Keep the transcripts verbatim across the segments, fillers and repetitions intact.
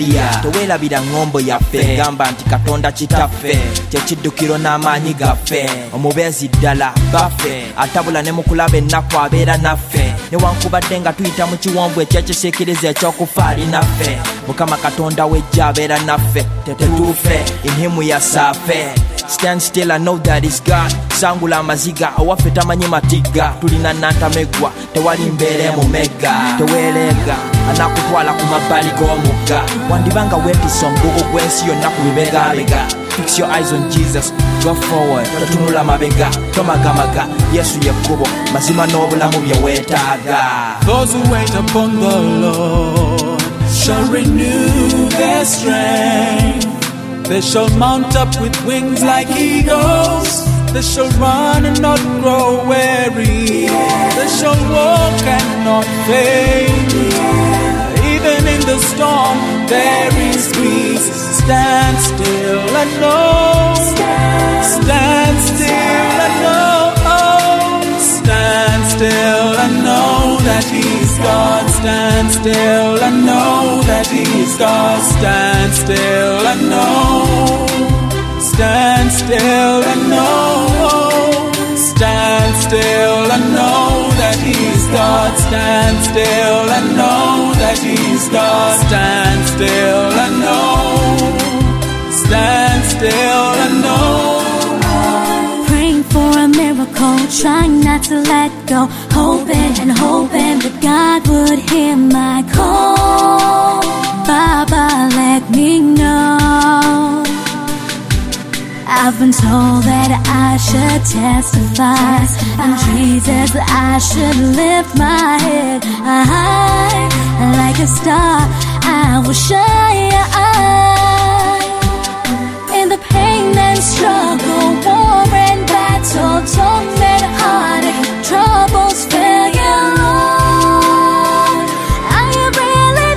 media teweerabira ngombo yaffe gamba nti katonda kitaffe kyekiddukiro n'amaanyi gaffe omubeezi ddala baffe atabula ne mu kulaba ennaku abeera naffe newankubadde nga tuyita mu kiwonvu ekyekisiikiriza ekyokufa ali naffe mukama katonda wejja abeera naffe tetuufe in him we are safe. Stand still and know that is God. Sangula amaziga awaffe tamanyi matiga tulina nantamegwa tewali mbeere mu mega teweelega anakutwala ku mabbali g'omugga wandibanga weetisa omugugu gw'ensi yonna ku bibegabega. Fix your eyes on Jesus, go forward, totunula mabega tomagamaga Yesu yekkubo mazima n'obulamu bye weetaaga. Those who wait upon the Lord shall renew their strength. They shall mount up with wings like eagles. They shall run and not grow weary. They shall walk and not faint. Even in the storm there is peace. Stand still and know. Stand still and know. Stand still and know that He's God. Stand still and know that He's God. Stand still and know. Stand still and know. Stand still and know that He's God. Stand still and know that He's God. Stand still and know. Stand still and know. Praying for a miracle, trying not to let go, hoping and hoping that God would hear my call. Baba, let me know. I've been told that I should testify, and Jesus, I should lift my head high. Like a star, I will shine. In the pain and struggle, war and battle, torment, heartache, troubles, failure, Lord, I am really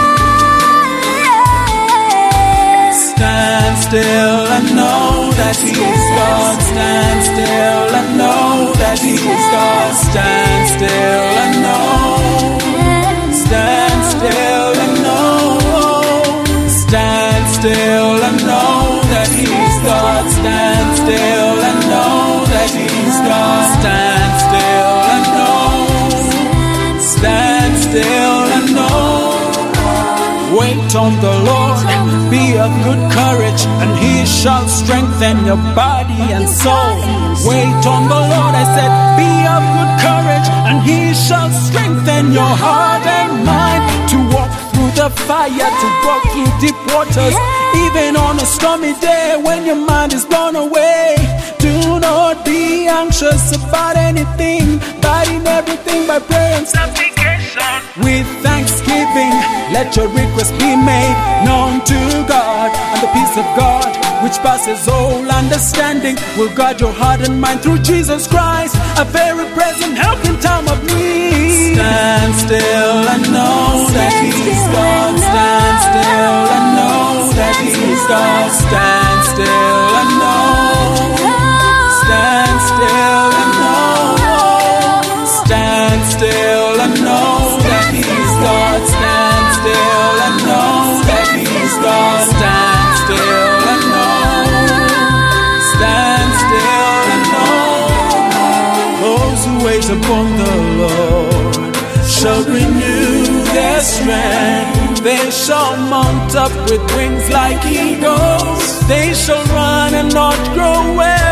there. Stand still and know that He's God. Stand still and know that He's God. Stand still and know. Stand still and know. Stand still and know that He's God. Stand still and know that He's God. Stand still and know. Stand still and know. Wait on the Lord, be of good courage, and He shall strengthen your body and soul. Wait on the Lord, I said, be of good courage, and He shall strengthen your heart and mind to walk through the fire, to walk through deep waters, even on a stormy day when your mind is blown away. Do not be anxious about anything, but in everything by prayer and supplication with thanksgiving let your request be made known to God, and the peace of God which passes all understanding will guard your heart and mind through Jesus Christ, a very present help in time of need. Stand still and know that He's God. Stand still and know that He's God. Stand still and know. Stand still and know. Stand still and know that He's God. Stand still and know that He's God. Stand still and know. Stand still and know. Those who wait upon the Lord shall renew their strength. They shall mount up with wings like eagles. They shall run and not grow weary.